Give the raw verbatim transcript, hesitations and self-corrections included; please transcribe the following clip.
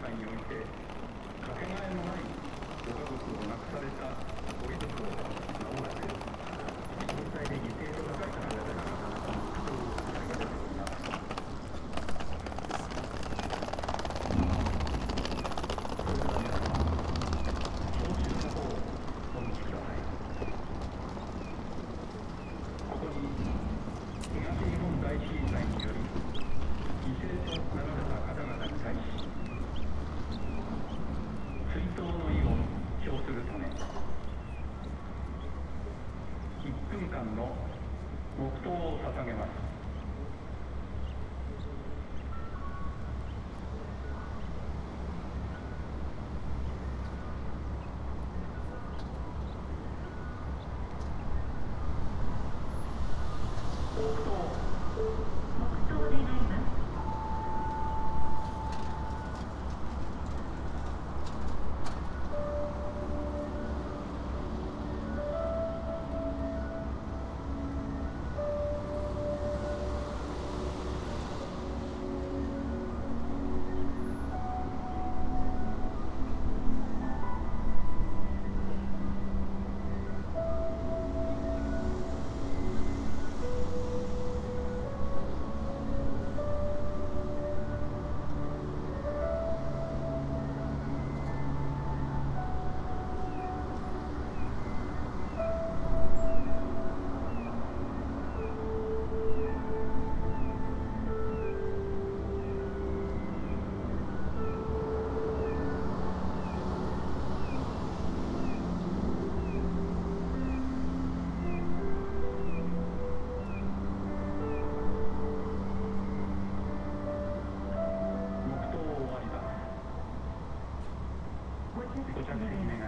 災においてかけがえのないご家族を亡くされたご遺族を名をらせ震災で犠牲となった方々に黙祷を捧げております。それでは皆様、聴衆の方をお持ちください。ここに東日本大震災により犠牲となられた方々に対し追悼の意を表するためいっぷんかんの黙祷を捧げます。黙祷。 黙祷願います。 ご着席願います。